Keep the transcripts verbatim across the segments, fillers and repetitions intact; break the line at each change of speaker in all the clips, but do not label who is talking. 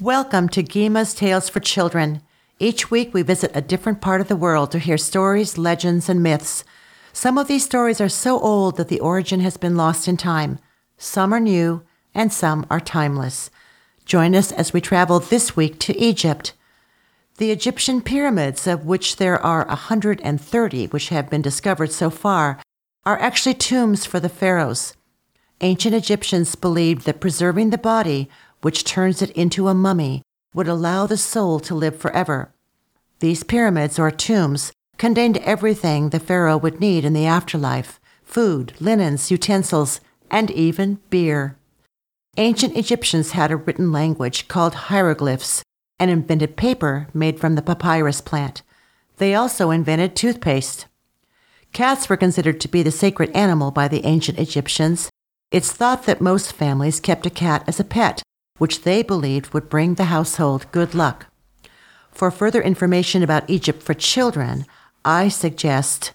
Welcome to Gima's Tales for Children. Each week we visit a different part of the world to hear stories, legends, and myths. Some of these stories are so old that the origin has been lost in time. Some are new, and some are timeless. Join us as we travel this week to Egypt. The Egyptian pyramids, of which there are one hundred thirty which have been discovered so far, are actually tombs for the pharaohs. Ancient Egyptians believed that preserving the body, which turns it into a mummy, would allow the soul to live forever. These pyramids, or tombs, contained everything the pharaoh would need in the afterlife: food, linens, utensils, and even beer. Ancient Egyptians had a written language called hieroglyphs and invented paper made from the papyrus plant. They also invented toothpaste. Cats were considered to be the sacred animal by the ancient Egyptians. It's thought that most families kept a cat as a pet, which they believed would bring the household good luck. For further information about Egypt for children, I suggest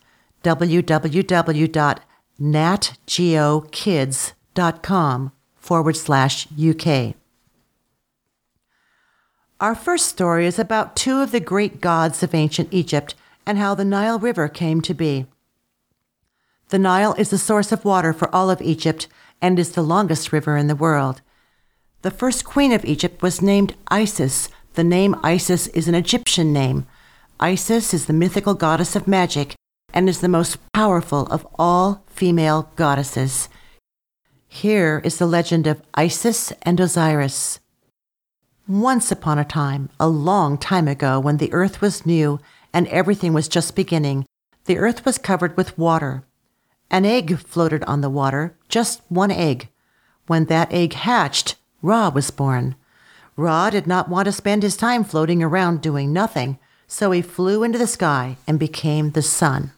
www.natgeokids.com forward slash UK. Our first story is about two of the great gods of ancient Egypt and how the Nile River came to be. The Nile is the source of water for all of Egypt and is the longest river in the world. The first queen of Egypt was named Isis. The name Isis is an Egyptian name. Isis is the mythical goddess of magic and is the most powerful of all female goddesses. Here is the legend of Isis and Osiris. Once upon a time, a long time ago, when the earth was new and everything was just beginning, the earth was covered with water. An egg floated on the water, just one egg. When that egg hatched, Ra was born. Ra did not want to spend his time floating around doing nothing, so he flew into the sky and became the sun.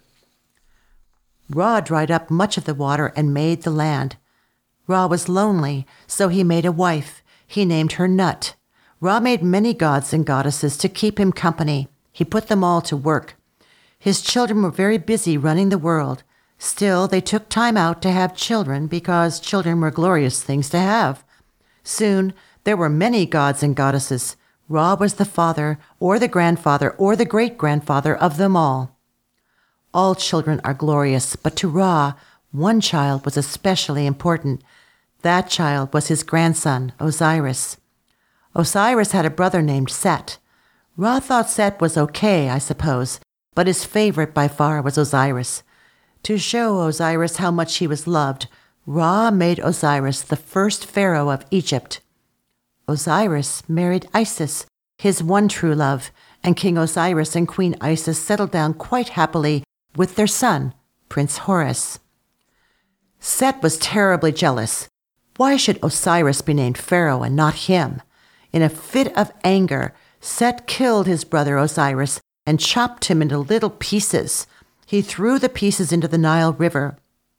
Ra dried up much of the water and made the land. Ra was lonely, so he made a wife. He named her Nut. Ra made many gods and goddesses to keep him company. He put them all to work. His children were very busy running the world. Still, they took time out to have children because children were glorious things to have. Soon, there were many gods and goddesses. Ra was the father, or the grandfather, or the great-grandfather of them all. All children are glorious, but to Ra, one child was especially important. That child was his grandson, Osiris. Osiris had a brother named Set. Ra thought Set was okay, I suppose, but his favorite by far was Osiris. To show Osiris how much he was loved, Ra made Osiris the first pharaoh of Egypt. Osiris married Isis, his one true love, and King Osiris and Queen Isis settled down quite happily with their son, Prince Horus. Set was terribly jealous. Why should Osiris be named pharaoh and not him? In a fit of anger, Set killed his brother Osiris and chopped him into little pieces. He threw the pieces into the Nile River.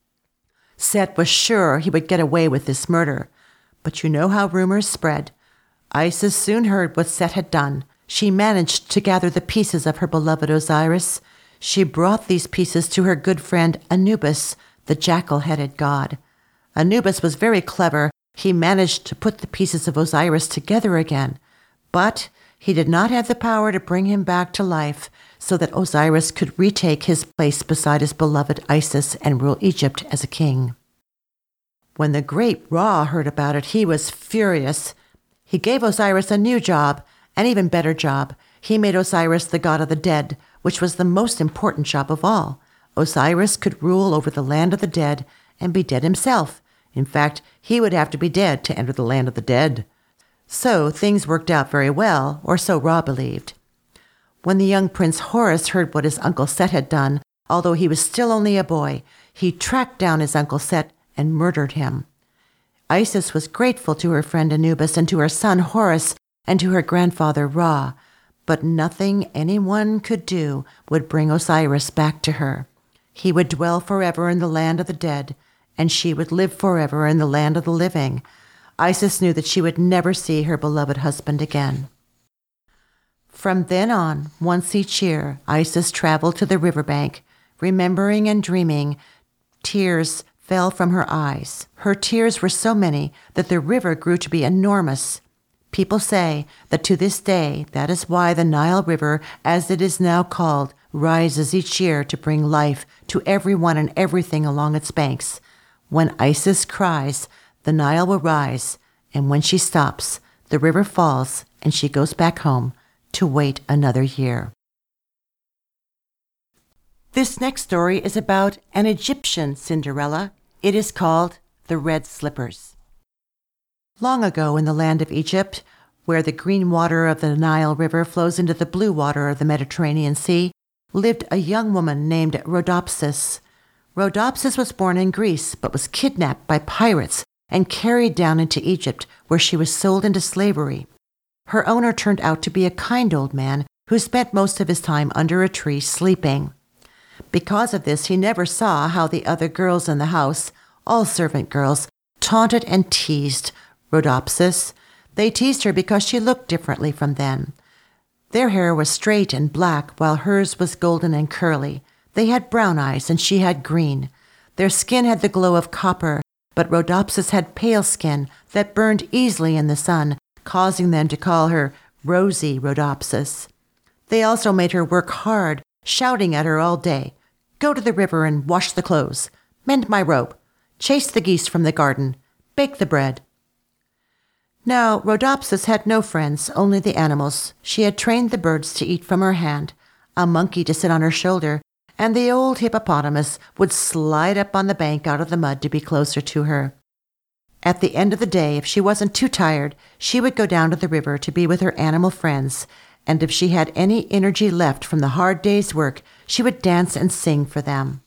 Set was sure he would get away with this murder. But you know how rumors spread. Isis soon heard what Set had done. She managed to gather the pieces of her beloved Osiris. She brought these pieces to her good friend Anubis, the jackal-headed god. Anubis was very clever. He managed to put the pieces of Osiris together again. But he did not have the power to bring him back to life so that Osiris could retake his place beside his beloved Isis and rule Egypt as a king. When the great Ra heard about it, he was furious. He gave Osiris a new job, an even better job. He made Osiris the god of the dead, which was the most important job of all. Osiris could rule over the land of the dead and be dead himself. In fact, he would have to be dead to enter the land of the dead. So things worked out very well, or so Ra believed. When the young Prince Horus heard what his uncle Set had done, although he was still only a boy, he tracked down his uncle Set and murdered him. Isis was grateful to her friend Anubis and to her son Horus and to her grandfather Ra, but nothing anyone could do would bring Osiris back to her. He would dwell forever in the land of the dead, and she would live forever in the land of the living. Isis knew that she would never see her beloved husband again. From then on, once each year, Isis traveled to the riverbank, remembering and dreaming. Tears fell from her eyes. Her tears were so many that the river grew to be enormous. People say that to this day, that is why the Nile River, as it is now called, rises each year to bring life to everyone and everything along its banks. When Isis cries, the Nile will rise, and when she stops, the river falls and she goes back home to wait another year. This next story is about an Egyptian Cinderella. It is called The Red Slippers. Long ago in the land of Egypt, where the green water of the Nile River flows into the blue water of the Mediterranean Sea, lived a young woman named Rhodopsis. Rhodopsis was born in Greece, but was kidnapped by pirates and carried down into Egypt, where she was sold into slavery. Her owner turned out to be a kind old man who spent most of his time under a tree sleeping. Because of this, he never saw how the other girls in the house, all servant girls, taunted and teased Rhodopsis. They teased her because she looked differently from them. Their hair was straight and black, while hers was golden and curly. They had brown eyes, and she had green. Their skin had the glow of copper, but Rhodopsis had pale skin that burned easily in the sun, causing them to call her Rosy Rhodopsis. They also made her work hard, shouting at her all day, "Go to the river and wash the clothes, mend my rope, chase the geese from the garden, bake the bread." Now, Rhodopsis had no friends, only the animals. She had trained the birds to eat from her hand, a monkey to sit on her shoulder, and the old hippopotamus would slide up on the bank out of the mud to be closer to her. At the end of the day, if she wasn't too tired, she would go down to the river to be with her animal friends, and if she had any energy left from the hard day's work, she would dance and sing for them.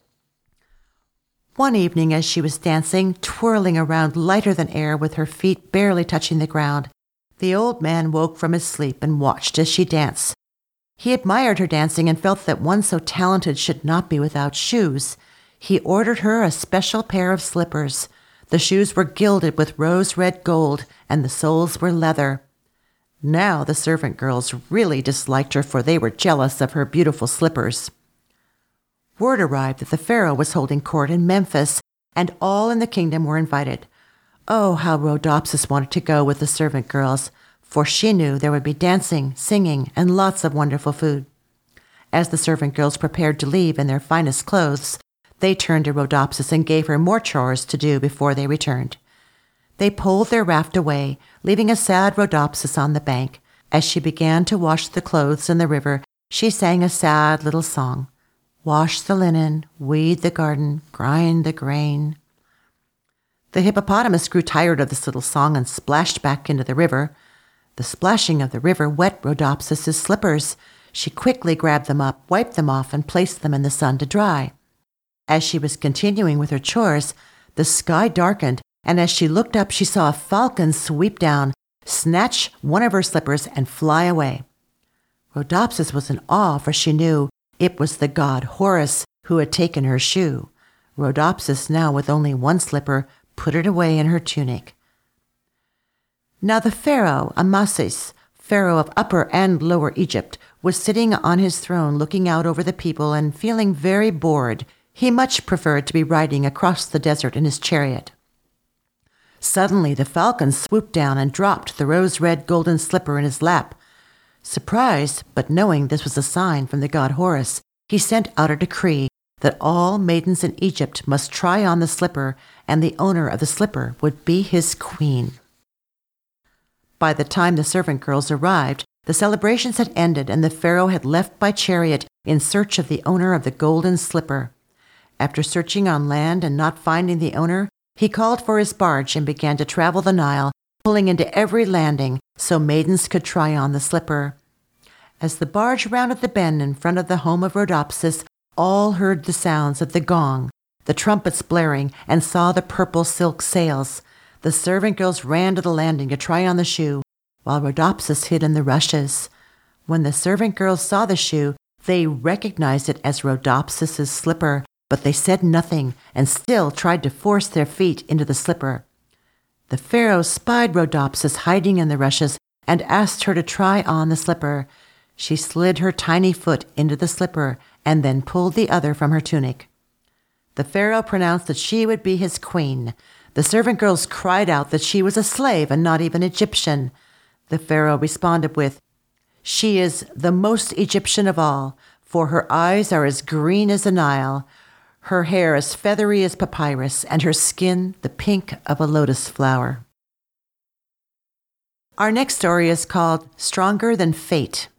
One evening as she was dancing, twirling around lighter than air with her feet barely touching the ground, the old man woke from his sleep and watched as she danced. He admired her dancing and felt that one so talented should not be without shoes. He ordered her a special pair of slippers. The shoes were gilded with rose-red gold, and the soles were leather. Now the servant girls really disliked her, for they were jealous of her beautiful slippers. Word arrived that the Pharaoh was holding court in Memphis, and all in the kingdom were invited. Oh, how Rhodopsis wanted to go with the servant girls, for she knew there would be dancing, singing, and lots of wonderful food. As the servant girls prepared to leave in their finest clothes, they turned to Rhodopsis and gave her more chores to do before they returned. They pulled their raft away, leaving a sad Rhodopsis on the bank. As she began to wash the clothes in the river, she sang a sad little song. Wash the linen, weed the garden, grind the grain. The hippopotamus grew tired of this little song and splashed back into the river. The splashing of the river wet Rhodopsis' slippers. She quickly grabbed them up, wiped them off, and placed them in the sun to dry. As she was continuing with her chores, the sky darkened, and as she looked up, she saw a falcon sweep down, snatch one of her slippers, and fly away. Rhodopsis was in awe, for she knew it was the god Horus who had taken her shoe. Rhodopsis, now with only one slipper, put it away in her tunic. Now the Pharaoh, Amasis, Pharaoh of Upper and Lower Egypt, was sitting on his throne looking out over the people and feeling very bored. He much preferred to be riding across the desert in his chariot. Suddenly the falcon swooped down and dropped the rose-red golden slipper in his lap. Surprised, but knowing this was a sign from the god Horus, he sent out a decree that all maidens in Egypt must try on the slipper, and the owner of the slipper would be his queen. By the time the servant girls arrived, the celebrations had ended, and the Pharaoh had left by chariot in search of the owner of the golden slipper. After searching on land and not finding the owner, he called for his barge and began to travel the Nile, pulling into every landing so maidens could try on the slipper. As the barge rounded the bend in front of the home of Rhodopsis, all heard the sounds of the gong, the trumpets blaring, and saw the purple silk sails. The servant girls ran to the landing to try on the shoe, while Rhodopsis hid in the rushes. When the servant girls saw the shoe, they recognized it as Rhodopsis' slipper, but they said nothing and still tried to force their feet into the slipper. The Pharaoh spied Rhodopsis hiding in the rushes and asked her to try on the slipper. She slid her tiny foot into the slipper and then pulled the other from her tunic. The Pharaoh pronounced that she would be his queen. The servant girls cried out that she was a slave and not even Egyptian. The Pharaoh responded with, "She is the most Egyptian of all, for her eyes are as green as the Nile, her hair as feathery as papyrus, and her skin the pink of a lotus flower." Our next story is called Stronger Than Fate.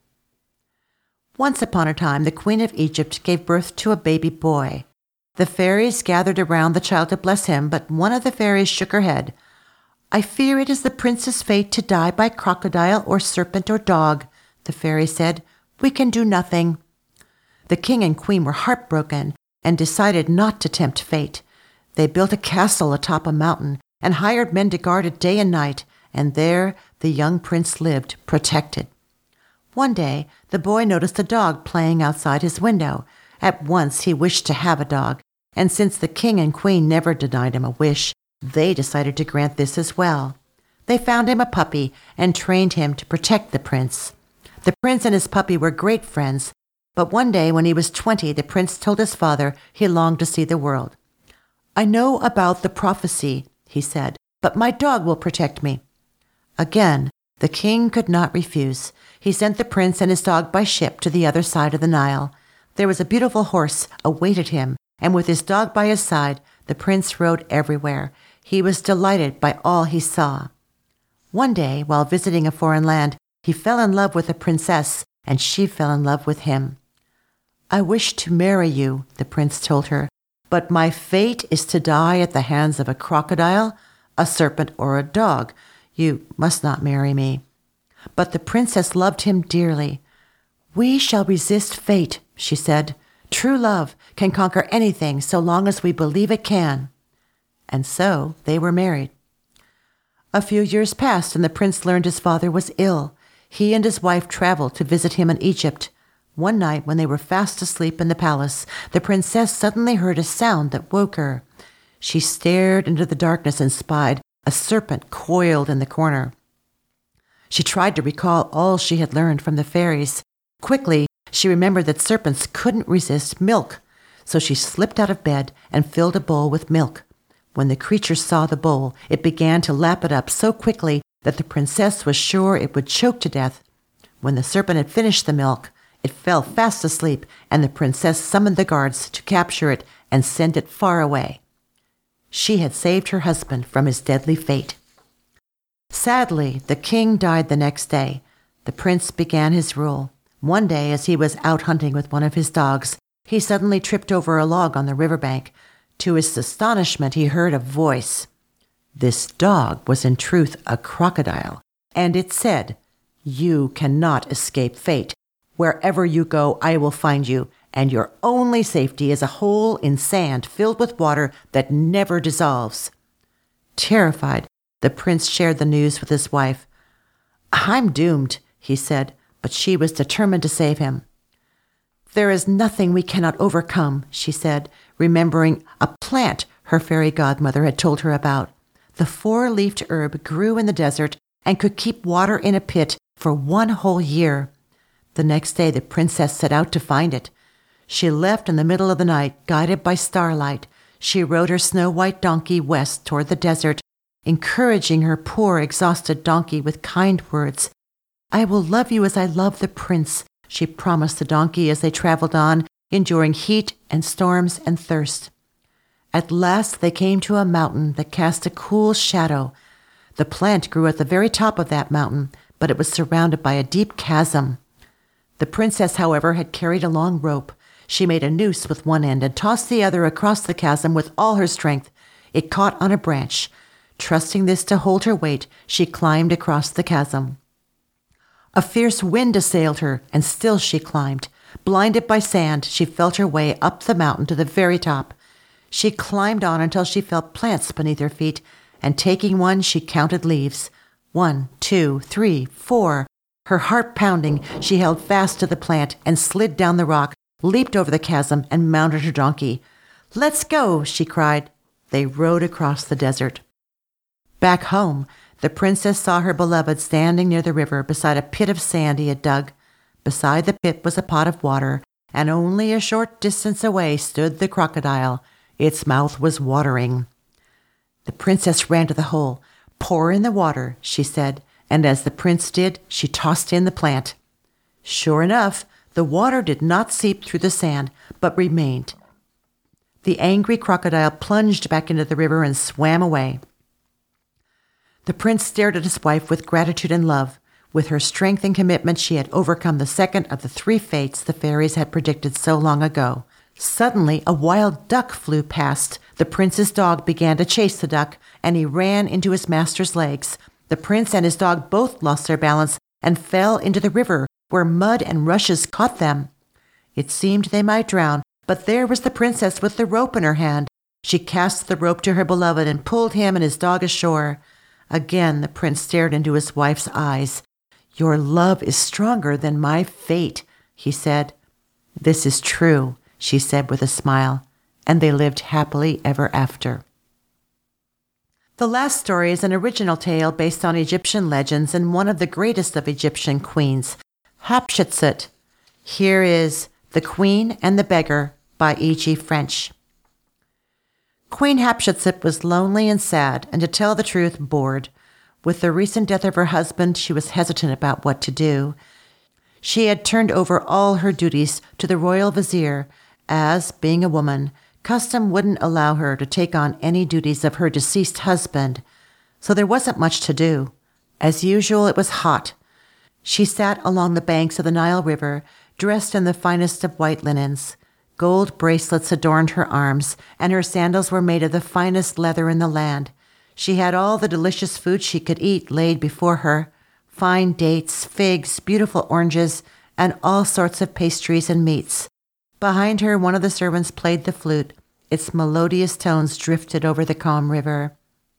Once upon a time, the Queen of Egypt gave birth to a baby boy. The fairies gathered around the child to bless him, but one of the fairies shook her head. "I fear it is the prince's fate to die by crocodile or serpent or dog," the fairy said. "We can do nothing." The king and queen were heartbroken and decided not to tempt fate. They built a castle atop a mountain and hired men to guard it day and night, and there the young prince lived, protected. One day, the boy noticed a dog playing outside his window. At once he wished to have a dog, and since the king and queen never denied him a wish, they decided to grant this as well. They found him a puppy and trained him to protect the prince. The prince and his puppy were great friends, but one day when he was twenty, the prince told his father he longed to see the world. "I know about the prophecy," he said, "but my dog will protect me." Again, the king could not refuse. He sent the prince and his dog by ship to the other side of the Nile. There was a beautiful horse awaited him, and with his dog by his side, the prince rode everywhere. He was delighted by all he saw. One day, while visiting a foreign land, he fell in love with a princess, and she fell in love with him. "I wish to marry you," the prince told her, "but my fate is to die at the hands of a crocodile, a serpent, or a dog. You must not marry me." But the princess loved him dearly. "We shall resist fate," she said. "True love can conquer anything so long as we believe it can." And so they were married. A few years passed, and the prince learned his father was ill. He and his wife traveled to visit him in Egypt. One night, when they were fast asleep in the palace, the princess suddenly heard a sound that woke her. She stared into the darkness and spied a serpent coiled in the corner. She tried to recall all she had learned from the fairies. Quickly, she remembered that serpents couldn't resist milk, so she slipped out of bed and filled a bowl with milk. When the creature saw the bowl, it began to lap it up so quickly that the princess was sure it would choke to death. When the serpent had finished the milk, it fell fast asleep, and the princess summoned the guards to capture it and send it far away. She had saved her husband from his deadly fate. Sadly, the king died the next day. The prince began his rule. One day, as he was out hunting with one of his dogs, he suddenly tripped over a log on the riverbank. To his astonishment, he heard a voice. This dog was in truth a crocodile, and it said, "You cannot escape fate. Wherever you go, I will find you, and your only safety is a hole in sand filled with water that never dissolves." Terrified, the prince shared the news with his wife. "I'm doomed," he said, but she was determined to save him. "There is nothing we cannot overcome," she said, remembering a plant her fairy godmother had told her about. The four-leafed herb grew in the desert and could keep water in a pit for one whole year. The next day, the princess set out to find it. She left in the middle of the night, guided by starlight. She rode her snow-white donkey west toward the desert, encouraging her poor, exhausted donkey with kind words. "I will love you as I love the prince," she promised the donkey as they traveled on, enduring heat and storms and thirst. At last they came to a mountain that cast a cool shadow. The plant grew at the very top of that mountain, but it was surrounded by a deep chasm. The princess, however, had carried a long rope. She made a noose with one end and tossed the other across the chasm with all her strength. It caught on a branch. Trusting this to hold her weight, she climbed across the chasm. A fierce wind assailed her, and still she climbed. Blinded by sand, she felt her way up the mountain to the very top. She climbed on until she felt plants beneath her feet, and taking one, she counted leaves. One, two, three, four. Her heart pounding, she held fast to the plant and slid down the rock, leaped over the chasm, and mounted her donkey. "Let's go," she cried. They rode across the desert. Back home, the princess saw her beloved standing near the river beside a pit of sand he had dug. Beside the pit was a pot of water, and only a short distance away stood the crocodile. Its mouth was watering. The princess ran to the hole. "Pour in the water," she said, and as the prince did, she tossed in the plant. Sure enough, the water did not seep through the sand, but remained. The angry crocodile plunged back into the river and swam away. The prince stared at his wife with gratitude and love. With her strength and commitment, she had overcome the second of the three fates the fairies had predicted so long ago. Suddenly, a wild duck flew past. The prince's dog began to chase the duck, and he ran into his master's legs. The prince and his dog both lost their balance and fell into the river, where mud and rushes caught them. It seemed they might drown, but there was the princess with the rope in her hand. She cast the rope to her beloved and pulled him and his dog ashore. Again the prince stared into his wife's eyes. "Your love is stronger than my fate," he said. "This is true," she said with a smile, and they lived happily ever after. The last story is an original tale based on Egyptian legends and one of the greatest of Egyptian queens, Hatshepsut. Here is The Queen and the Beggar by E G French. Queen Hatshepsut was lonely and sad, and to tell the truth, bored. With the recent death of her husband, she was hesitant about what to do. She had turned over all her duties to the royal vizier, as, being a woman, custom wouldn't allow her to take on any duties of her deceased husband, so there wasn't much to do. As usual, it was hot. She sat along the banks of the Nile River, dressed in the finest of white linens. Gold bracelets adorned her arms, and her sandals were made of the finest leather in the land. She had all the delicious food she could eat laid before her, fine dates, figs, beautiful oranges, and all sorts of pastries and meats. Behind her, one of the servants played the flute. Its melodious tones drifted over the calm river.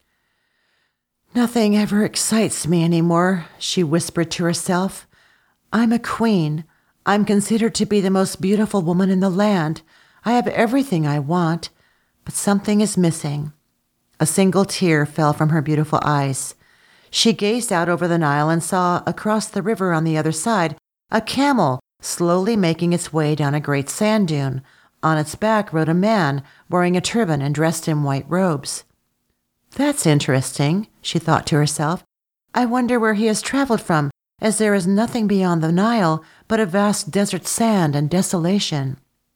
"Nothing ever excites me any more," she whispered to herself. "I'm a queen. I'm considered to be the most beautiful woman in the land. I have everything I want, but something is missing." A single tear fell from her beautiful eyes. She gazed out over the Nile and saw, across the river on the other side, a camel slowly making its way down a great sand dune. On its back rode a man wearing a turban and dressed in white robes. "That's interesting," she thought to herself. "I wonder where he has traveled from, as there is nothing beyond the Nile but a vast desert sand and desolation."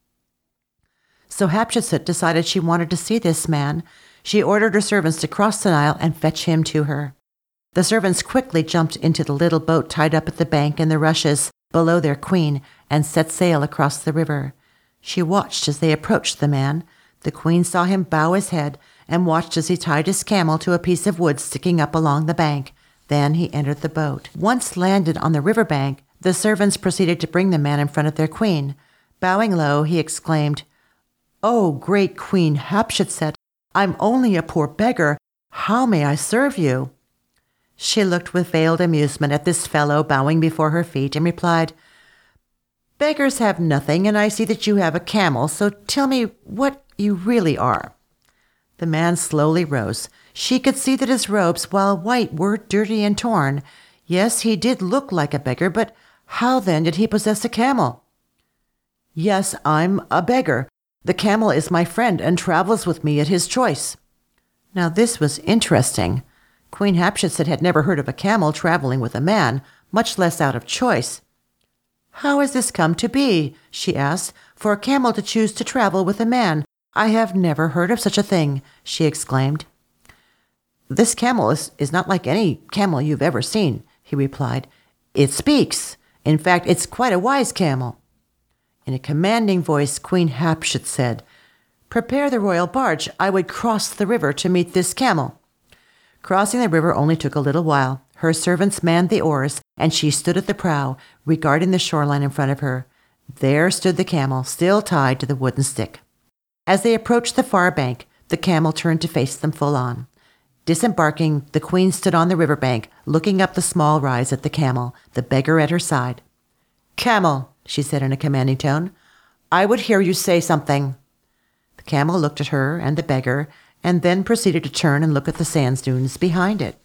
So Hatshepsut decided she wanted to see this man. She ordered her servants to cross the Nile and fetch him to her. The servants quickly jumped into the little boat tied up at the bank in the rushes below their queen and set sail across the river. She watched as they approached the man. The queen saw him bow his head and watched as he tied his camel to a piece of wood sticking up along the bank. Then he entered the boat. Once landed on the river bank, the servants proceeded to bring the man in front of their queen. Bowing low, he exclaimed, "Oh, great Queen Hatshepsut, I'm only a poor beggar. How may I serve you?" She looked with veiled amusement at this fellow bowing before her feet and replied, "Beggars have nothing, and I see that you have a camel, so tell me what you really are." The man slowly rose. She could see that his robes, while white, were dirty and torn. Yes, he did look like a beggar, but how then did he possess a camel? "Yes, I'm a beggar. The camel is my friend and travels with me at his choice." Now this was interesting. Queen Hatshepsut had never heard of a camel traveling with a man, much less out of choice. "How has this come to be?" she asked, "for a camel to choose to travel with a man? I have never heard of such a thing," she exclaimed. "This camel is, is not like any camel you've ever seen," he replied. "It speaks. In fact, it's quite a wise camel." In a commanding voice, Queen Hatshepsut said, "Prepare the royal barge. I would cross the river to meet this camel." Crossing the river only took a little while. Her servants manned the oars, and she stood at the prow, regarding the shoreline in front of her. There stood the camel, still tied to the wooden stick. As they approached the far bank, the camel turned to face them full on. Disembarking, the queen stood on the river bank, looking up the small rise at the camel, the beggar at her side. "Camel," she said in a commanding tone, "I would hear you say something." The camel looked at her and the beggar, and then proceeded to turn and look at the sand dunes behind it.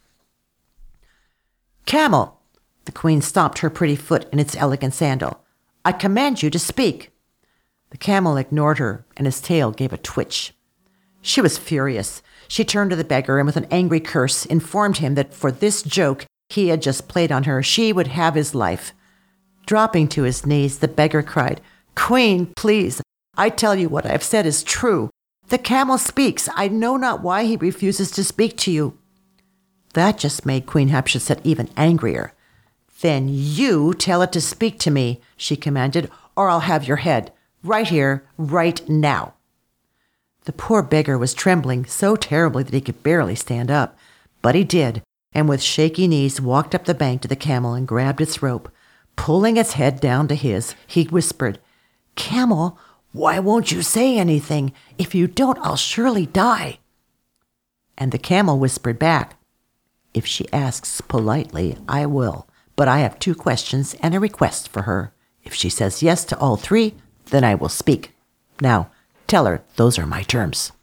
"Camel!" The queen stomped her pretty foot in its elegant sandal. "I command you to speak." The camel ignored her, and his tail gave a twitch. She was furious. She turned to the beggar and with an angry curse informed him that for this joke He had just played on her. She would have his life. Dropping to his knees, the beggar cried, "Queen, please, I tell you what I have said is true. The camel speaks. I know not why he refuses to speak to you." That just made Queen Hatshepsut even angrier. "Then you tell it to speak to me," she commanded, "or I'll have your head. Right here, right now." The poor beggar was trembling so terribly that he could barely stand up. But he did, and with shaky knees walked up the bank to the camel and grabbed its rope. Pulling its head down to his, he whispered, "Camel, why won't you say anything? If you don't, I'll surely die." And the camel whispered back, "If she asks politely, I will. But I have two questions and a request for her. If she says yes to all three, then I will speak. Now, tell her those are my terms."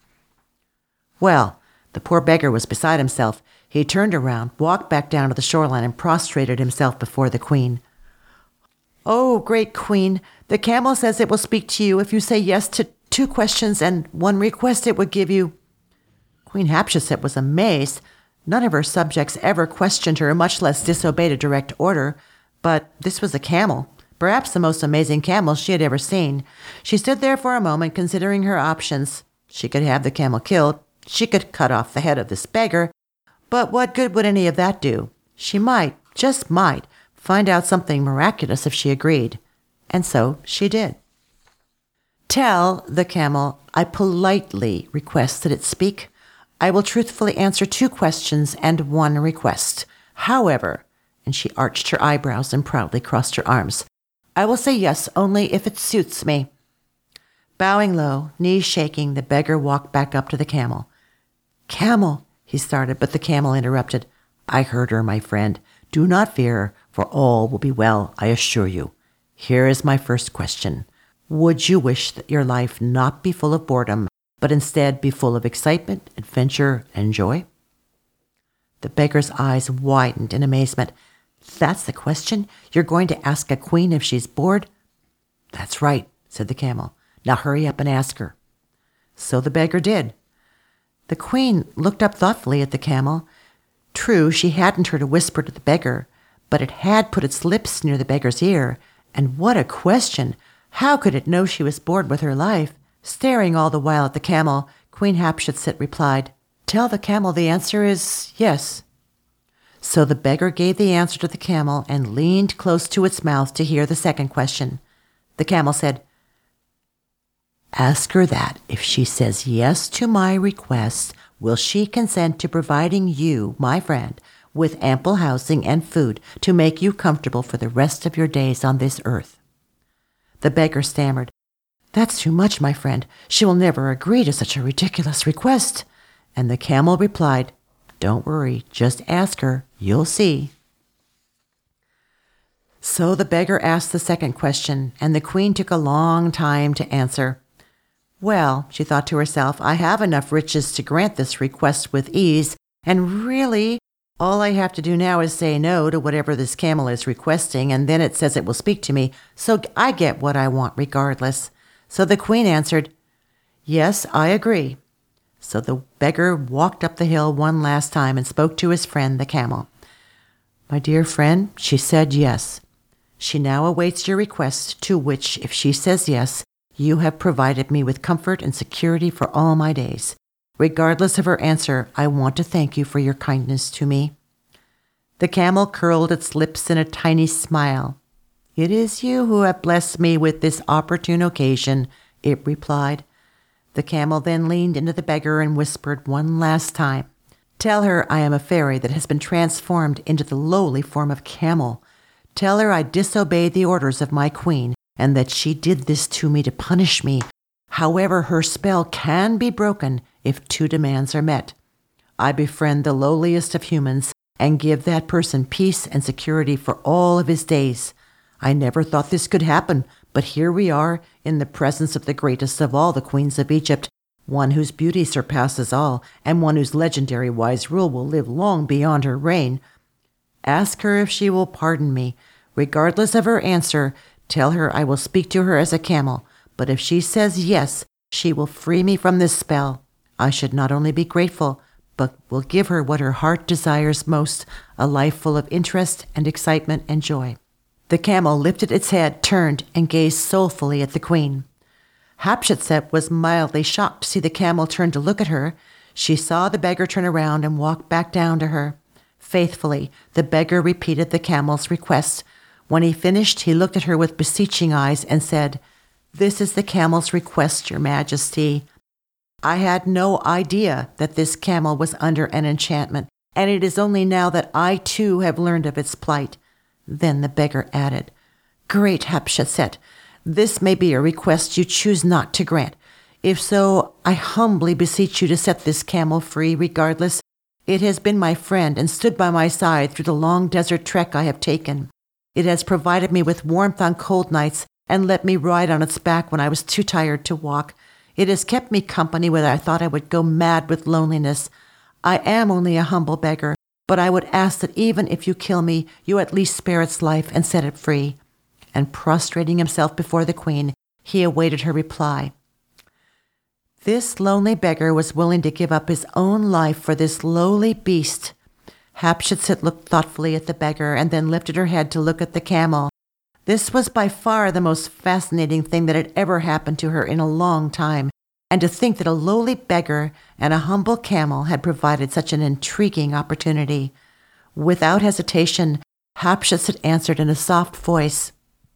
Well, the poor beggar was beside himself. He turned around, walked back down to the shoreline, and prostrated himself before the queen. "Oh, great queen, the camel says it will speak to you if you say yes to two questions and one request it would give you." Queen Hatshepsut was amazed. None of her subjects ever questioned her, much less disobeyed a direct order. But this was a camel, perhaps the most amazing camel she had ever seen. She stood there for a moment, considering her options. She could have the camel killed. She could cut off the head of this beggar. But what good would any of that do? She might, just might, find out something miraculous if she agreed. And so she did. "Tell the camel I politely request that it speak. I will truthfully answer two questions and one request. However," and she arched her eyebrows and proudly crossed her arms, "I will say yes only if it suits me." Bowing low, knees shaking, the beggar walked back up to the camel. "Camel," he started, but the camel interrupted. "I heard her, my friend. Do not fear, for all will be well, I assure you. Here is my first question. Would you wish that your life not be full of boredom, but instead be full of excitement, adventure, and joy?" The beggar's eyes widened in amazement. "That's the question? You're going to ask a queen if she's bored?" "That's right," said the camel. "Now hurry up and ask her." So the beggar did. The queen looked up thoughtfully at the camel. True, she hadn't heard a whisper to the beggar, but it had put its lips near the beggar's ear. And what a question! How could it know she was bored with her life? Staring all the while at the camel, Queen Hatshepsut replied, "Tell the camel the answer is yes." So the beggar gave the answer to the camel and leaned close to its mouth to hear the second question. The camel said, "Ask her that if she says yes to my request, will she consent to providing you, my friend, with ample housing and food to make you comfortable for the rest of your days on this earth?" The beggar stammered, "That's too much, my friend. She will never agree to such a ridiculous request." And the camel replied, "Don't worry, just ask her. You'll see." So the beggar asked the second question, and the queen took a long time to answer. "Well," she thought to herself, "I have enough riches to grant this request with ease, and really, all I have to do now is say no to whatever this camel is requesting, and then it says it will speak to me, so I get what I want regardless." So the queen answered, "Yes, I agree." So the beggar walked up the hill one last time and spoke to his friend, the camel. "My dear friend, she said yes. She now awaits your request, to which, if she says yes, you have provided me with comfort and security for all my days. Regardless of her answer, I want to thank you for your kindness to me." The camel curled its lips in a tiny smile. "It is you who have blessed me with this opportune occasion," it replied. The camel then leaned into the beggar and whispered one last time, "Tell her I am a fairy that has been transformed into the lowly form of camel. Tell her I disobeyed the orders of my queen, and that she did this to me to punish me. However, her spell can be broken if two demands are met. I befriend the lowliest of humans and give that person peace and security for all of his days. I never thought this could happen, but here we are in the presence of the greatest of all the queens of Egypt, one whose beauty surpasses all, and one whose legendary wise rule will live long beyond her reign. Ask her if she will pardon me. Regardless of her answer, tell her I will speak to her as a camel, but if she says yes, she will free me from this spell. I should not only be grateful, but will give her what her heart desires most, a life full of interest and excitement and joy. The camel lifted its head, turned, and gazed soulfully at the queen. Hatshepsut was mildly shocked to see the camel turn to look at her. She saw the beggar turn around and walk back down to her. Faithfully, the beggar repeated the camel's request. When he finished, he looked at her with beseeching eyes and said, "This is the camel's request, Your Majesty. I had no idea that this camel was under an enchantment, and it is only now that I too have learned of its plight." Then the beggar added, "Great Hatshepsut, this may be a request you choose not to grant. If so, I humbly beseech you to set this camel free regardless. It has been my friend and stood by my side through the long desert trek I have taken. It has provided me with warmth on cold nights and let me ride on its back when I was too tired to walk. It has kept me company when I thought I would go mad with loneliness. I am only a humble beggar, but I would ask that even if you kill me, you at least spare its life and set it free." And prostrating himself before the queen, he awaited her reply. This lonely beggar was willing to give up his own life for this lowly beast. Hatshepsut looked thoughtfully at the beggar and then lifted her head to look at the camel. This was by far the most fascinating thing that had ever happened to her in a long time, and to think that a lowly beggar and a humble camel had provided such an intriguing opportunity. Without hesitation, Hatshepsut answered in a soft voice,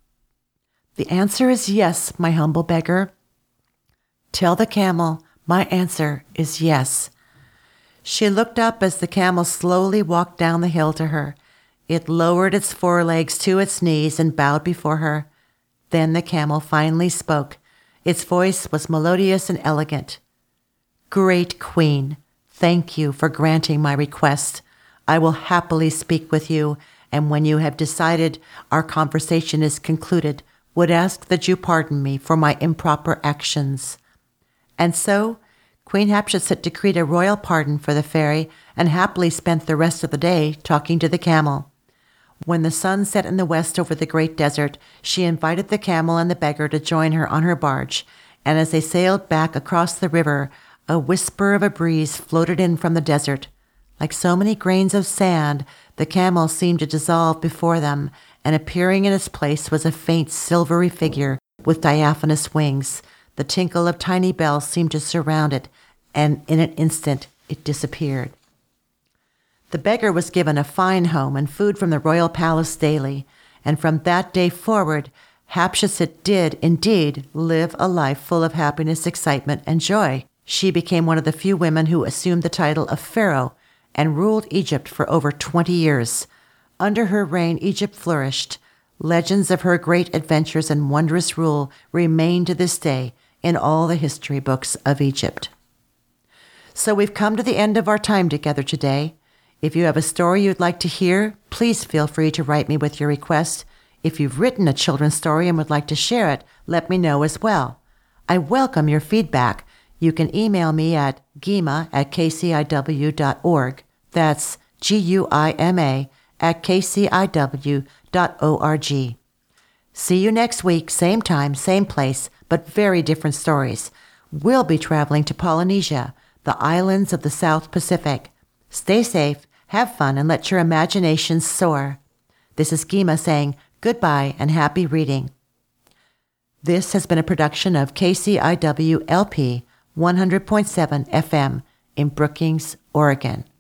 "The answer is yes, my humble beggar." "Tell the camel my answer is yes." She looked up as the camel slowly walked down the hill to her. It lowered its forelegs to its knees and bowed before her. Then the camel finally spoke. Its voice was melodious and elegant. "Great Queen, thank you for granting my request. I will happily speak with you, and when you have decided our conversation is concluded, would ask that you pardon me for my improper actions." And so, Queen Hatshepsut decreed a royal pardon for the fairy and happily spent the rest of the day talking to the camel. When the sun set in the west over the great desert, she invited the camel and the beggar to join her on her barge, and as they sailed back across the river, a whisper of a breeze floated in from the desert. Like so many grains of sand, the camel seemed to dissolve before them, and appearing in its place was a faint silvery figure with diaphanous wings. The tinkle of tiny bells seemed to surround it, and in an instant it disappeared. The beggar was given a fine home and food from the royal palace daily, and from that day forward, Hatshepsut did indeed live a life full of happiness, excitement, and joy. She became one of the few women who assumed the title of Pharaoh and ruled Egypt for over twenty years. Under her reign, Egypt flourished. Legends of her great adventures and wondrous rule remain to this day in all the history books of Egypt. So we've come to the end of our time together today. If you have a story you'd like to hear, please feel free to write me with your request. If you've written a children's story and would like to share it, let me know as well. I welcome your feedback. You can email me at guima at k c i w dot org. That's G U I M A at k c i w dot org. See you next week, same time, same place, but very different stories. We'll be traveling to Polynesia, the islands of the South Pacific. Stay safe, have fun, and let your imaginations soar. This is Guima saying goodbye and happy reading. This has been a production of K C I W L P one hundred point seven F M in Brookings, Oregon.